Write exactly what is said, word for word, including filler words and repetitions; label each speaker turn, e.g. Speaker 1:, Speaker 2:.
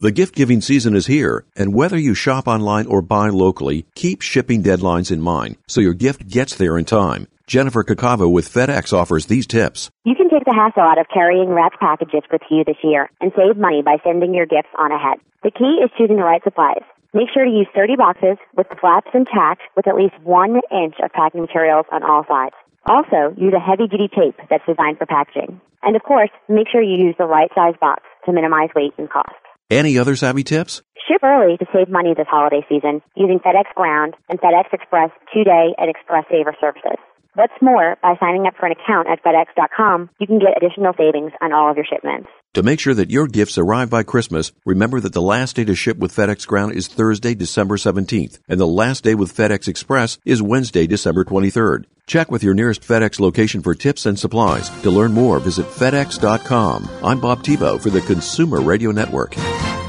Speaker 1: The gift-giving season is here, and whether you shop online or buy locally, keep shipping deadlines in mind so your gift gets there in time. Jennifer Kakava with FedEx offers these tips.
Speaker 2: You can take the hassle out of carrying wrapped packages with you this year and save money by sending your gifts on ahead. The key is choosing the right supplies. Make sure to use sturdy boxes with the flaps intact with at least one inch of packing materials on all sides. Also, use a heavy-duty tape that's designed for packaging. And of course, make sure you use the right size box to minimize weight and cost.
Speaker 1: Any other savvy tips?
Speaker 2: Ship early to save money this holiday season using FedEx Ground and FedEx Express two-day and Express Saver services. What's more, by signing up for an account at FedEx dot com, you can get additional savings on all of your shipments.
Speaker 1: To make sure that your gifts arrive by Christmas, remember that the last day to ship with FedEx Ground is Thursday, December seventeenth, and the last day with FedEx Express is Wednesday, December twenty-third. Check with your nearest FedEx location for tips and supplies. To learn more, visit FedEx dot com. I'm Bob Tebow for the Consumer Radio Network.